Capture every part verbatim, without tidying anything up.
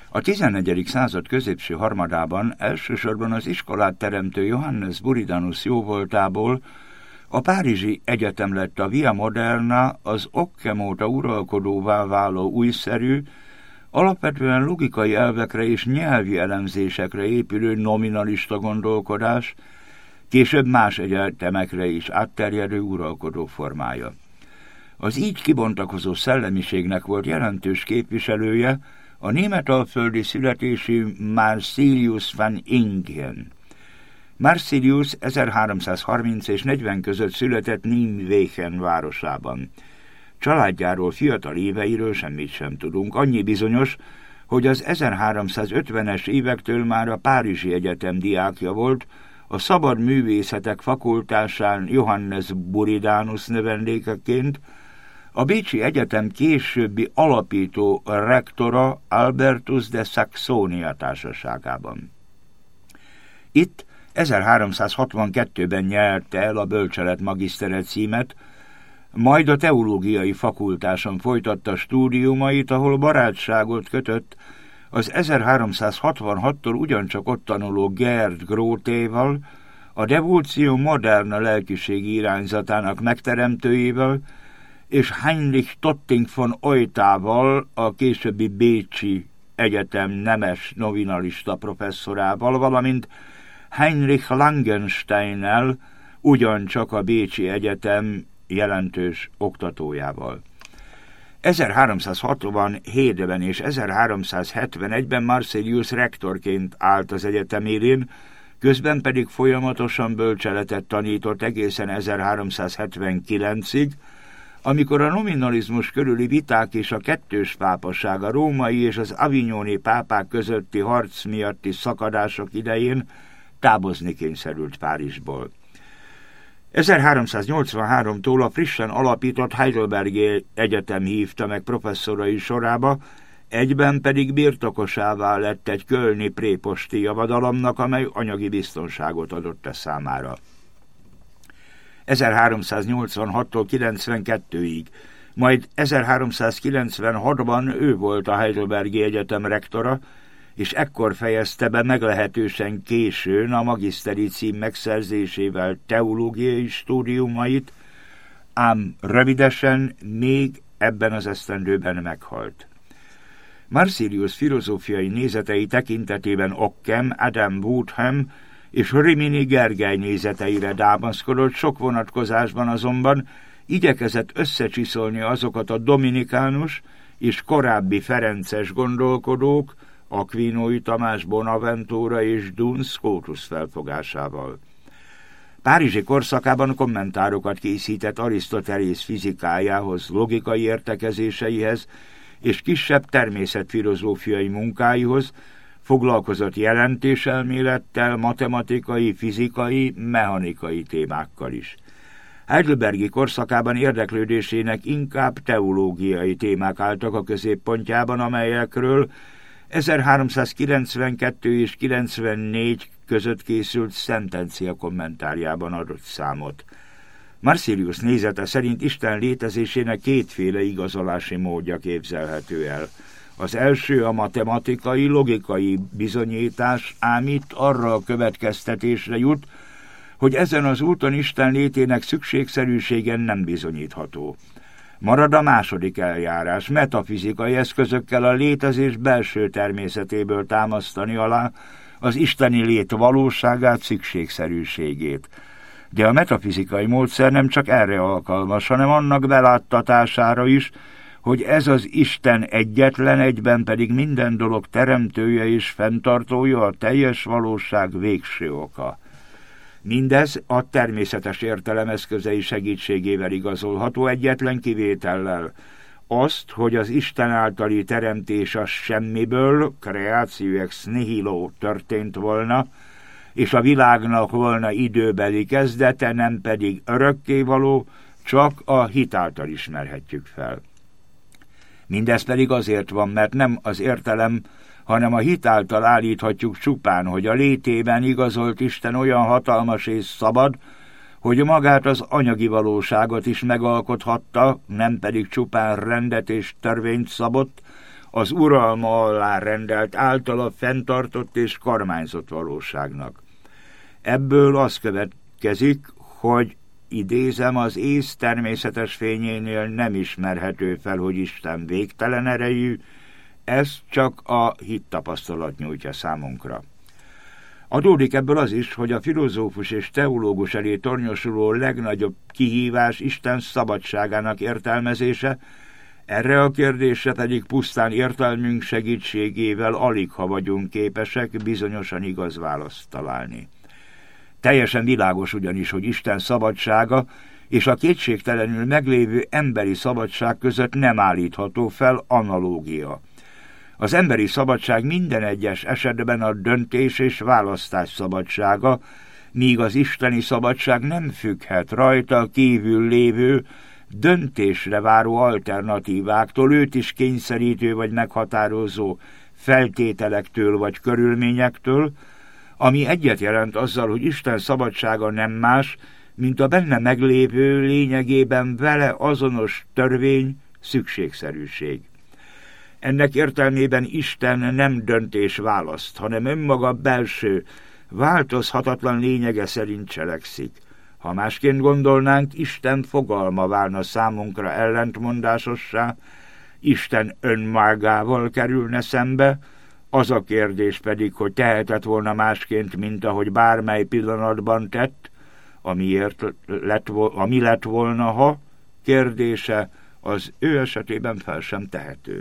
A tizennegyedik század középső harmadában elsősorban az iskolát teremtő Johannes Buridanus jóvoltából a Párizsi Egyetem lett a Via Moderna, az Ockham óta uralkodóvá váló újszerű, alapvetően logikai elvekre és nyelvi elemzésekre épülő nominalista gondolkodás, később más egyetemekre is átterjedő uralkodó formája. Az így kibontakozó szellemiségnek volt jelentős képviselője a németalföldi születésű Marsilius van Ingen. Marsilius ezerháromszázharminc és negyven között született Nijmegen városában. Családjáról, fiatal éveiről semmit sem tudunk, annyi bizonyos, hogy az ezerháromszázötvenes évektől már a Párizsi Egyetem diákja volt, a szabad művészetek fakultásán Johannes Buridanus növendékeként, a Bécsi Egyetem későbbi alapító rektora Albertus de Saxonia társaságában. Itt ezerháromszázhatvankettőben nyerte el a bölcselet magisztere címet, majd a teológiai fakultáson folytatta stúdiumait, ahol barátságot kötött az ezerháromszázhatvanhattól ugyancsak ott tanuló Gerd Grótéval, a Devóció Moderna lelkiségi irányzatának megteremtőjével, és Heinrich Totting von Oitával, a későbbi Bécsi Egyetem nemes nominalista professzorával, valamint Heinrich Langensteinnel, ugyancsak a Bécsi Egyetem jelentős oktatójával. ezerháromszázhatvanhétben és ezerháromszázhetvenegyben Marsilius rektorként állt az egyetem élén, közben pedig folyamatosan bölcseletet tanított egészen ezerháromszázhetvenkilencig, amikor a nominalizmus körüli viták és a kettős pápaság, a római és az avignoni pápák közötti harc miatti szakadások idején távozni kényszerült Párizsból. ezerháromszáznyolcvanháromtól a frissen alapított Heidelbergi Egyetem hívta meg professzorai sorába, egyben pedig birtokosává lett egy kölni préposti javadalomnak, amely anyagi biztonságot adott a számára. ezerháromszáznyolcvanhattól kilencvenkettőig, majd ezerháromszázkilencvenhatban ő volt a Heidelbergi Egyetem rektora, és ekkor fejezte be meglehetősen későn a magiszteri cím megszerzésével teológiai stúdiumait, ám rövidesen még ebben az esztendőben meghalt. Marsilius filozófiai nézetei tekintetében Ockham, Adam Woodham és Rimini Gergely nézeteire támaszkodott, sok vonatkozásban azonban igyekezett összecsiszolni azokat a dominikánus és korábbi ferences gondolkodók, Aquinói Tamás, Bonaventura és Duns Scotus felfogásával. Párizsi korszakában kommentárokat készített Arisztotelész fizikájához, logikai értekezéseihez és kisebb természetfilozófiai munkáihoz, foglalkozott jelentéselmélettel, matematikai, fizikai, mechanikai témákkal is. Heidelbergi korszakában érdeklődésének inkább teológiai témák álltak a középpontjában, amelyekről ezerháromszázkilencvenkettő és kilencvennégy között készült szentencia kommentárjában adott számot. Marsilius nézete szerint Isten létezésének kétféle igazolási módja képzelhető el. Az első a matematikai, logikai bizonyítás, ám itt arra a következtetésre jut, hogy ezen az úton Isten létének szükségszerűségen nem bizonyítható. Marad a második eljárás, metafizikai eszközökkel a létezés belső természetéből támasztani alá az isteni lét valóságát, szükségszerűségét. De a metafizikai módszer nem csak erre alkalmas, hanem annak beláttatására is, hogy ez az Isten egyetlen, egyben pedig minden dolog teremtője és fenntartója, a teljes valóság végső oka. Mindez a természetes értelem eszközei segítségével igazolható, egyetlen kivétellel. Azt, hogy az Isten általi teremtés a semmiből, creatio ex nihilo történt volna, és a világnak volna időbeli kezdete, nem pedig örökkévaló, csak a hit által ismerhetjük fel. Mindez pedig azért van, mert nem az értelem, hanem a hit által állíthatjuk csupán, hogy a létében igazolt Isten olyan hatalmas és szabad, hogy magát az anyagi valóságot is megalkothatta, nem pedig csupán rendet és törvényt szabott, az uralma alá rendelt, általa fenntartott és kormányzott valóságnak. Ebből az következik, hogy idézem, az ész természetes fényénél nem ismerhető fel, hogy Isten végtelen erejű, ez csak a hittapasztalat nyújtja számunkra. Adódik ebből az is, hogy a filozófus és teológus elé tornyosuló legnagyobb kihívás Isten szabadságának értelmezése, erre a kérdésre pedig pusztán értelmünk segítségével aligha vagyunk képesek bizonyosan igaz választ találni. Teljesen világos ugyanis, hogy Isten szabadsága és a kétségtelenül meglévő emberi szabadság között nem állítható fel analógia. Az emberi szabadság minden egyes esetben a döntés és választás szabadsága, míg az isteni szabadság nem függhet rajta kívül lévő, döntésre váró alternatíváktól, őt is kényszerítő vagy meghatározó feltételektől vagy körülményektől, ami egyet jelent azzal, hogy Isten szabadsága nem más, mint a benne meglévő, lényegében vele azonos törvény, szükségszerűség. Ennek értelmében Isten nem döntés választ, hanem önmaga belső, változhatatlan lényege szerint cselekszik. Ha másként gondolnánk, Isten fogalma válna számunkra ellentmondásossá, Isten önmagával kerülne szembe, az a kérdés pedig, hogy tehetett volna másként, mint ahogy bármely pillanatban tett, amiért lett, ami lett volna, ha kérdése az ő esetében fel sem tehető.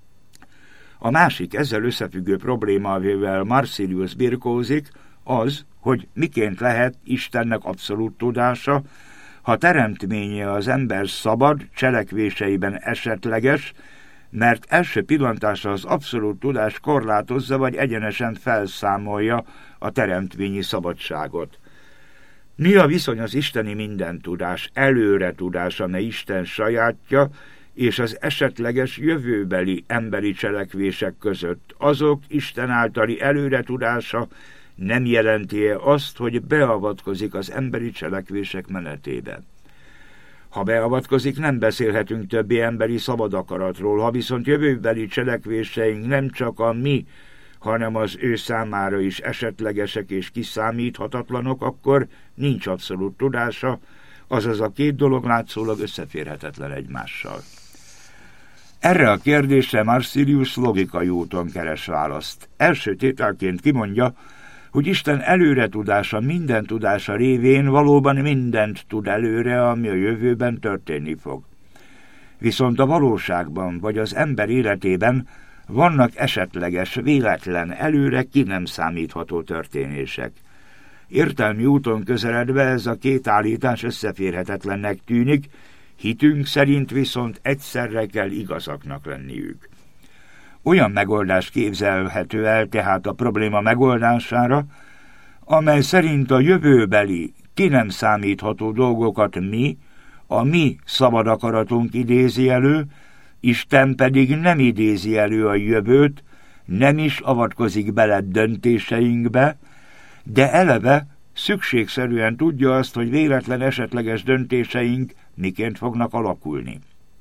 A másik ezzel összefüggő probléma, amivel Marsilius birkózik, az, hogy miként lehet Istennek abszolút tudása, ha teremtménye az ember szabad, cselekvéseiben esetleges, mert első pillantásra az abszolút tudás korlátozza vagy egyenesen felszámolja a teremtményi szabadságot. Mi a viszony az isteni mindentudás, előre tudás, amely Isten sajátja, és az esetleges jövőbeli emberi cselekvések között? Azok Isten általi előre tudása nem jelenti-e azt, hogy beavatkozik az emberi cselekvések menetébe? Ha beavatkozik, nem beszélhetünk többé emberi szabad akaratról, ha viszont jövőbeli cselekvéseink nem csak a mi, hanem az ő számára is esetlegesek és kiszámíthatatlanok, akkor nincs abszolút tudása, azaz a két dolog látszólag összeférhetetlen egymással. Erre a kérdésre Marsilius logikai úton keres választ. Első tételként kimondja, hogy Isten előre tudása, minden tudása révén valóban mindent tud előre, ami a jövőben történni fog. Viszont a valóságban vagy az ember életében vannak esetleges, véletlen, előre ki nem számítható történések. Értelmi úton közeledve ez a két állítás összeférhetetlennek tűnik, hitünk szerint viszont egyszerre kell igazaknak lenniük. Olyan megoldás képzelhető el tehát a probléma megoldására, amely szerint a jövőbeli, ki nem számítható dolgokat mi, a mi szabad akaratunk idézi elő, Isten pedig nem idézi elő a jövőt, nem is avatkozik bele döntéseinkbe, de eleve szükségszerűen tudja azt, hogy véletlen esetleges döntéseink miként fognak alakulni.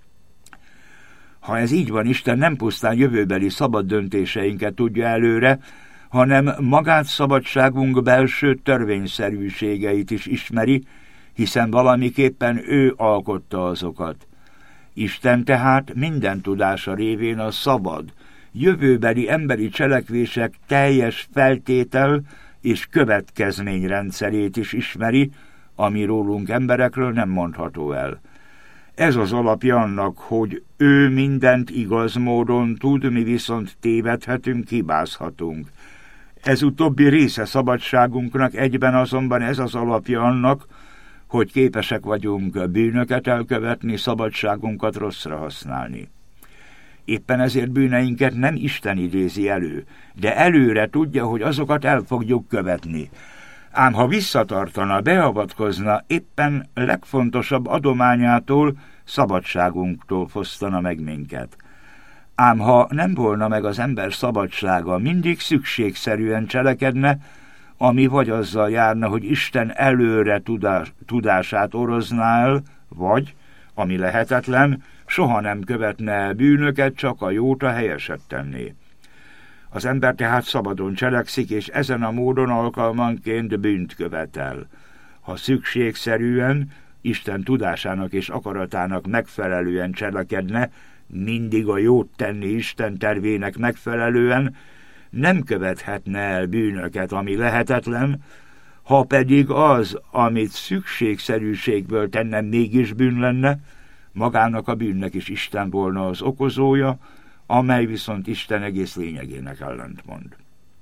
Ha ez így van, Isten nem pusztán jövőbeli szabad döntéseinket tudja előre, hanem magát szabadságunk belső törvényszerűségeit is ismeri, hiszen valamiképpen ő alkotta azokat. Isten tehát minden tudása révén a szabad, jövőbeli emberi cselekvések teljes feltétel és következményrendszerét is ismeri, ami rólunk emberekről nem mondható el. Ez az alapja annak, hogy ő mindent igaz módon tud, mi viszont tévedhetünk, hibázhatunk. Ez utóbbi része szabadságunknak, egyben azonban ez az alapja annak, hogy képesek vagyunk bűnöket elkövetni, szabadságunkat rosszra használni. Éppen ezért bűneinket nem Isten idézi elő, de előre tudja, hogy azokat el fogjuk követni. Ám ha visszatartana, beavatkozna, éppen legfontosabb adományától, szabadságunktól fosztana meg minket. Ám ha nem volna meg az ember szabadsága, mindig szükségszerűen cselekedne, ami vagy azzal járna, hogy Isten előre tudás, tudását orozná el, vagy, ami lehetetlen, soha nem követne el bűnöket, csak a jót, a helyeset tenné. Az ember tehát szabadon cselekszik, és ezen a módon alkalmanként bűnt követel. Ha szükségszerűen, Isten tudásának és akaratának megfelelően cselekedne, mindig a jót tenni Isten tervének megfelelően, nem követhetne el bűnöket, ami lehetetlen, ha pedig az, amit szükségszerűségből tenne, mégis bűn lenne, magának a bűnnek is Isten volna az okozója, amely viszont Isten egész lényegének ellentmond.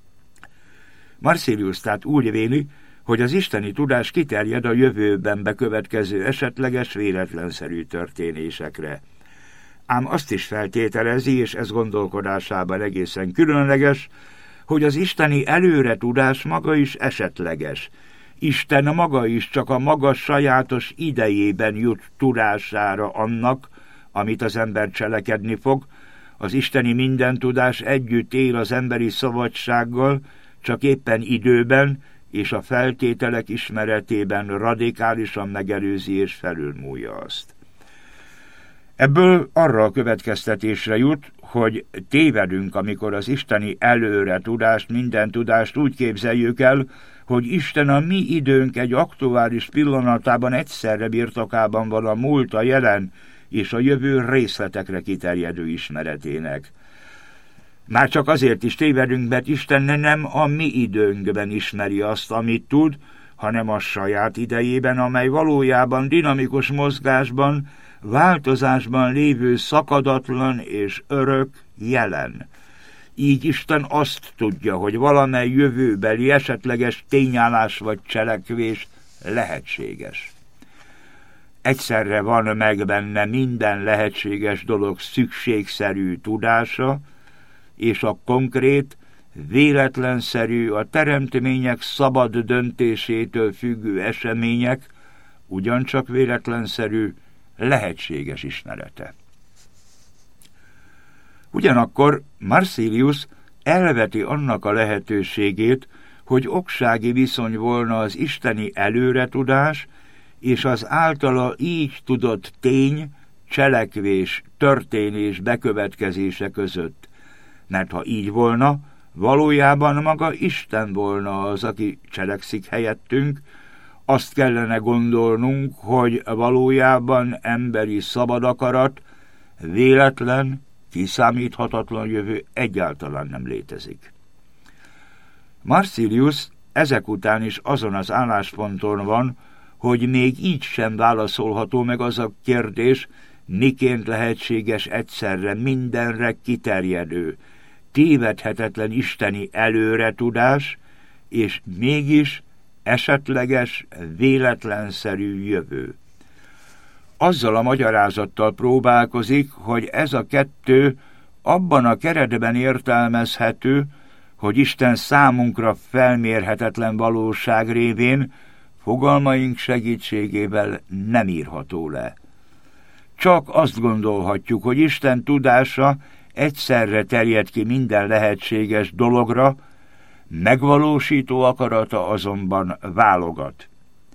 Marsilius tehát úgy véli, hogy az isteni tudás kiterjed a jövőben bekövetkező esetleges, véletlenszerű történésekre. Ám azt is feltételezi, és ez gondolkodásában egészen különleges, hogy az isteni előre tudás maga is esetleges. Isten maga is csak a maga sajátos idejében jut tudására annak, amit az ember cselekedni fog. Az isteni mindentudás együtt él az emberi szabadsággal, csak éppen időben és a feltételek ismeretében radikálisan megelőzi és felülmúlja azt. Ebből arra a következtetésre jut, hogy tévedünk, amikor az isteni előre tudást, minden tudást úgy képzeljük el, hogy Isten a mi időnk egy aktuális pillanatában egyszerre birtokában van a múlt, a jelen és a jövő részletekre kiterjedő ismeretének. Már csak azért is tévedünk, mert Isten nem a mi időnkben ismeri azt, amit tud, hanem a saját idejében, amely valójában dinamikus mozgásban, változásban lévő szakadatlan és örök jelen. Így Isten azt tudja, hogy valamely jövőbeli esetleges tényállás vagy cselekvés lehetséges. Egyszerre van meg benne minden lehetséges dolog szükségszerű tudása, és a konkrét, véletlenszerű, a teremtmények szabad döntésétől függő események ugyancsak véletlenszerű, lehetséges ismerete. Ugyanakkor Marsilius elveti annak a lehetőségét, hogy oksági viszony volna az isteni előretudás és az általa így tudott tény, cselekvés, történés bekövetkezése között. Mert ha így volna, valójában maga Isten volna az, aki cselekszik helyettünk, azt kellene gondolnunk, hogy valójában emberi szabad akarat, véletlen, kiszámíthatatlan jövő egyáltalán nem létezik. Marsilius ezek után is azon az állásponton van, hogy még így sem válaszolható meg az a kérdés, miként lehetséges egyszerre mindenre kiterjedő, tévedhetetlen isteni előretudás, és mégis esetleges, véletlenszerű jövő. Azzal a magyarázattal próbálkozik, hogy ez a kettő abban a keretben értelmezhető, hogy Isten számunkra felmérhetetlen valóság révén fogalmaink segítségével nem írható le. Csak azt gondolhatjuk, hogy Isten tudása egyszerre terjed ki minden lehetséges dologra, megvalósító akarata azonban válogat.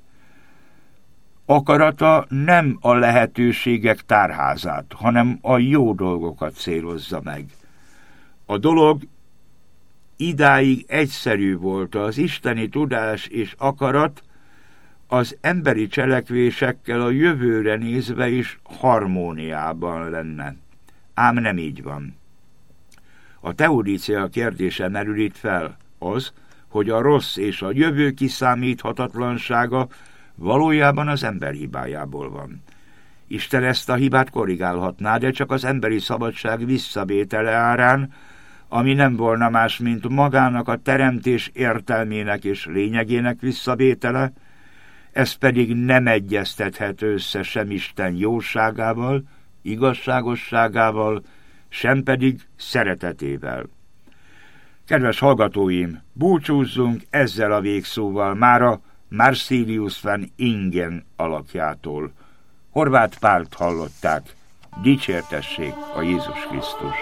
Akarata nem a lehetőségek tárházát, hanem a jó dolgokat célozza meg. A dolog idáig egyszerű volt, az isteni tudás és akarat az emberi cselekvésekkel a jövőre nézve is harmóniában lenne. Ám nem így van. A teodícia kérdése merül itt fel, az, hogy a rossz és a jövő kiszámíthatatlansága valójában az ember hibájából van. Isten ezt a hibát korrigálhatná, de csak az emberi szabadság visszavétele árán, ami nem volna más, mint magának a teremtés értelmének és lényegének visszavétele, ez pedig nem egyeztethető össze sem Isten jóságával, igazságosságával, sem pedig szeretetével. Kedves hallgatóim, búcsúzzunk ezzel a végszóval mára Marsilius van Ingen alakjától. Horváth Pált hallották. Dicsértessék a Jézus Krisztus!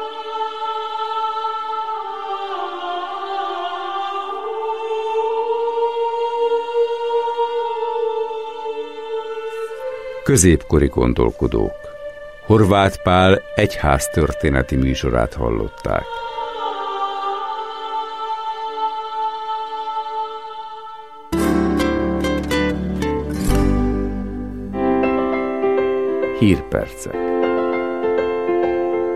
Középkori gondolkodók. Horváth Pál egyháztörténeti műsorát hallották. Hírpercek.